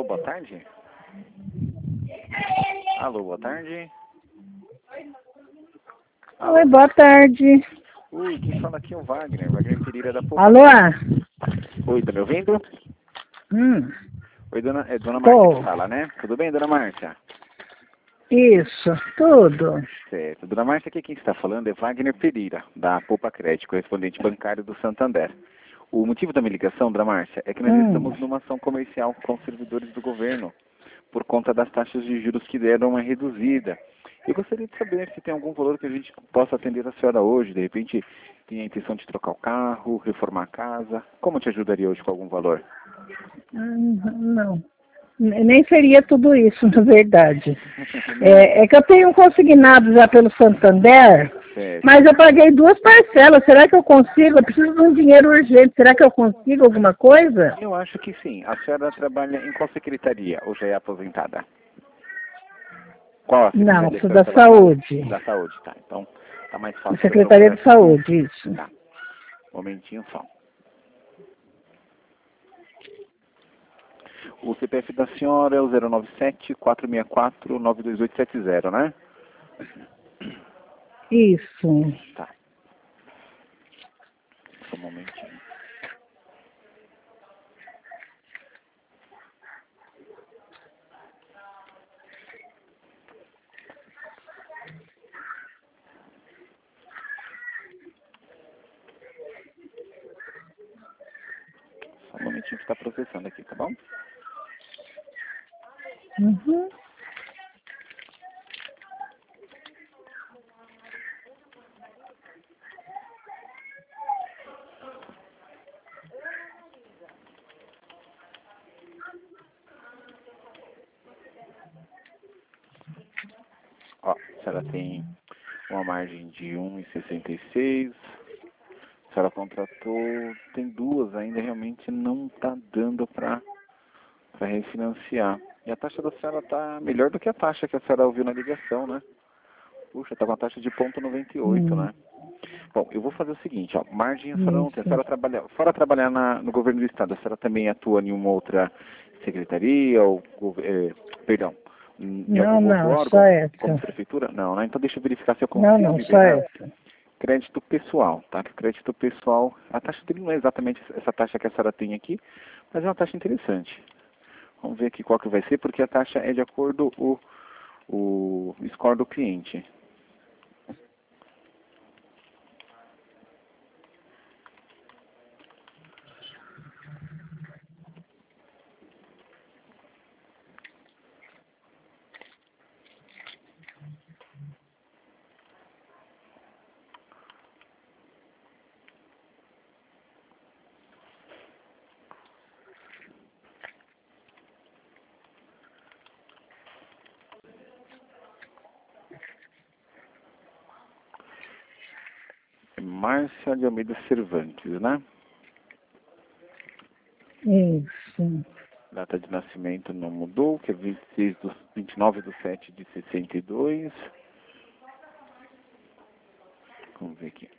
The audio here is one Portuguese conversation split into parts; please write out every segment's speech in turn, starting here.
Alô, boa tarde. Alô, boa tarde. Oi, boa tarde. Oi, quem fala aqui é o Wagner Pereira da Poupa. Alô? Oi, tá me ouvindo? Hum, Oi, é dona Márcia tô. que fala, né? Tudo bem, dona Márcia? Isso, tudo. Certo. Dona Márcia, aqui quem está falando é Wagner Pereira, da Poupa Crédito, correspondente bancário do Santander. O motivo da minha ligação, dona Márcia, é que nós estamos numa ação comercial com os servidores do governo, por conta das taxas de juros que deram uma reduzida. Eu gostaria de saber se tem algum valor que a gente possa atender a senhora hoje. De repente, tem a intenção de trocar o carro, reformar a casa. Como te ajudaria hoje com algum valor? Não. Nem seria tudo isso, na verdade. É que eu tenho um consignado já pelo Santander, Certo. mas eu paguei 2 parcelas. Será que eu consigo? Eu preciso de um dinheiro urgente. Será que eu consigo alguma coisa? Eu acho que sim. A senhora trabalha em qual secretaria ou já é aposentada? Qual a Não, secretaria que sou a da senhora trabalha? saúde. Da saúde, tá. Então, tá mais fácil para Secretaria procurar de aqui. Saúde, isso. Tá. Momentinho só. O CPF da senhora é o 097-464-92870, né? Isso. Tá. Só um momentinho. Só um momentinho que está processando aqui, tá bom? Uhum. Ó, a senhora tem uma margem de 1,66. A senhora contratou, tem duas ainda, realmente não está dando para refinanciar. E a taxa da senhora está melhor do que a taxa que a senhora ouviu na ligação, né? Puxa, está com a taxa de 0,98, né? Bom, eu vou fazer o seguinte, ó, margem a senhora não tem. A Isso. senhora trabalha, fora trabalhar no governo do estado, a senhora também atua em uma outra secretaria ou, perdão, em algum outro Não, só órgão, como essa. prefeitura? Não, né? Então deixa eu verificar se eu consigo Não, só liberar essa. crédito pessoal, tá? Crédito pessoal, a taxa dele não é exatamente essa taxa que a senhora tem aqui, mas é uma taxa interessante. Vamos ver aqui qual que vai ser, porque a taxa é de acordo com o score do cliente. É Márcia de Almeida Cervantes, né? Isso. Data de nascimento não mudou, que é 29 de 7 de 62. Vamos ver aqui.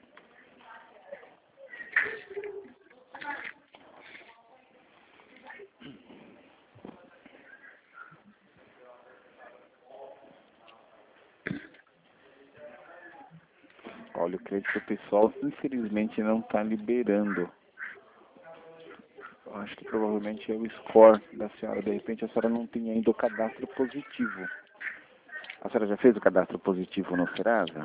Olha, o crédito pessoal infelizmente não está liberando. Eu acho que provavelmente é o score da senhora. De repente a senhora não tem ainda o cadastro positivo. A senhora já fez o cadastro positivo no Serasa?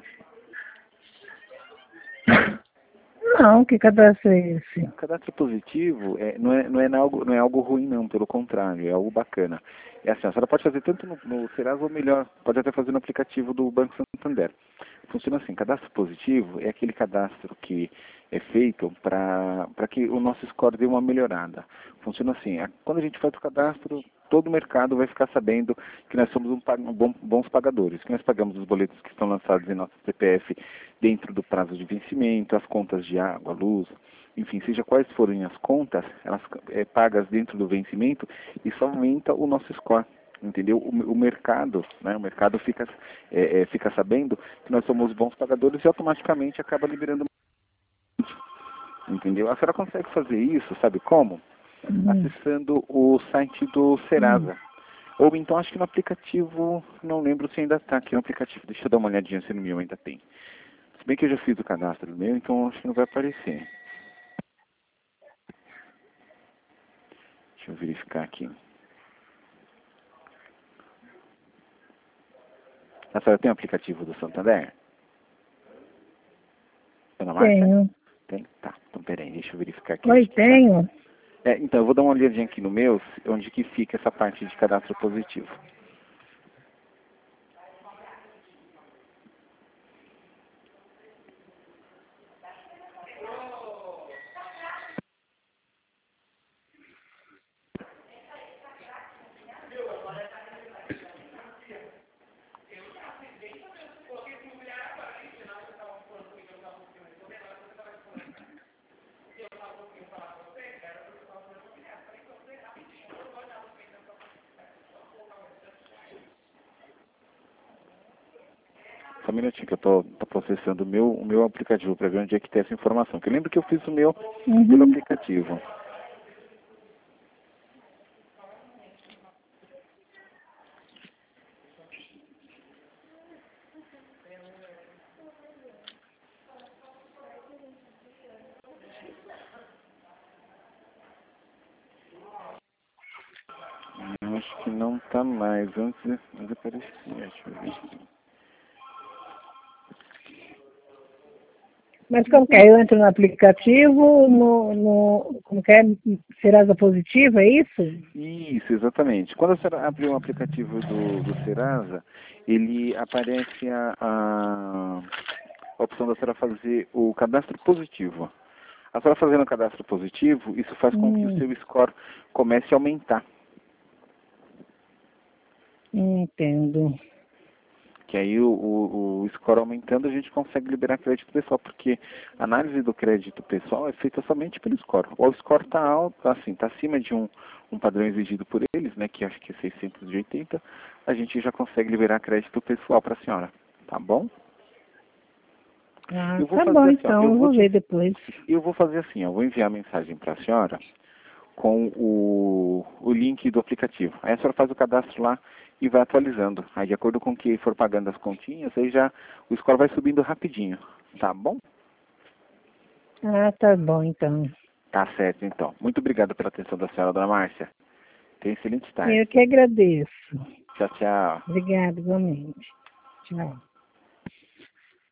Não, que cadastro é esse? O cadastro positivo não é algo ruim não, pelo contrário, é algo bacana. É assim, a senhora pode fazer tanto no Serasa ou melhor, pode até fazer no aplicativo do Banco Santander. Funciona assim, cadastro positivo é aquele cadastro que é feito para que o nosso score dê uma melhorada. Funciona assim, quando a gente faz o cadastro, todo o mercado vai ficar sabendo que nós somos bons pagadores, que nós pagamos os boletos que estão lançados em nosso CPF dentro do prazo de vencimento, as contas de água, luz, enfim, seja quais forem as contas, elas pagas dentro do vencimento, isso aumenta o nosso score. Entendeu? O mercado, né? O mercado fica sabendo que nós somos bons pagadores e automaticamente acaba liberando. Entendeu? A senhora consegue fazer isso, sabe como? acessando o site do Serasa. Ou então acho que no aplicativo, não lembro se ainda está aqui no aplicativo. Deixa eu dar uma olhadinha se no meu ainda tem. Se bem que eu já fiz o cadastro no meu, então acho que não vai aparecer. Deixa eu verificar aqui. A senhora tem o aplicativo do Santander? Dona Márcia? Tenho. Tem? Tá. Então peraí, deixa eu verificar aqui. Oi, tenho. Então eu vou dar uma olhadinha aqui no meu, onde que fica essa parte de cadastro positivo. Só um minutinho que eu tô processando o meu aplicativo para ver onde é que tem essa informação. Que eu lembro que eu fiz o meu pelo aplicativo. Eu acho que não tá mais. Antes aparecia, deixa eu ver aqui. Mas como que é? Eu entro no aplicativo, como que é? Serasa Positiva, é isso? Isso, exatamente. Quando a senhora abrir um aplicativo do Serasa, ele aparece a opção da senhora fazer o cadastro positivo. A senhora fazendo o cadastro positivo, isso faz com que o seu score comece a aumentar. Entendo. Que aí o score aumentando a gente consegue liberar crédito pessoal, porque a análise do crédito pessoal é feita somente pelo score. O score está alto, assim, está acima de um padrão exigido por eles, né, que acho que é 680, a gente já consegue liberar crédito pessoal para a senhora, tá bom? Ah, Eu vou tá fazer bom assim, ó, então, eu vou ver depois. eu vou fazer assim, eu vou enviar a mensagem para a senhora com o link do aplicativo. Aí a senhora faz o cadastro lá e vai atualizando. Aí de acordo com o que for pagando as continhas, aí já o score vai subindo rapidinho. Tá bom? Ah, tá bom então. Tá certo então. Muito obrigado pela atenção da senhora, dona Márcia. Tenha excelente tarde. Eu que agradeço. Tchau, tchau. Obrigada, igualmente. Tchau.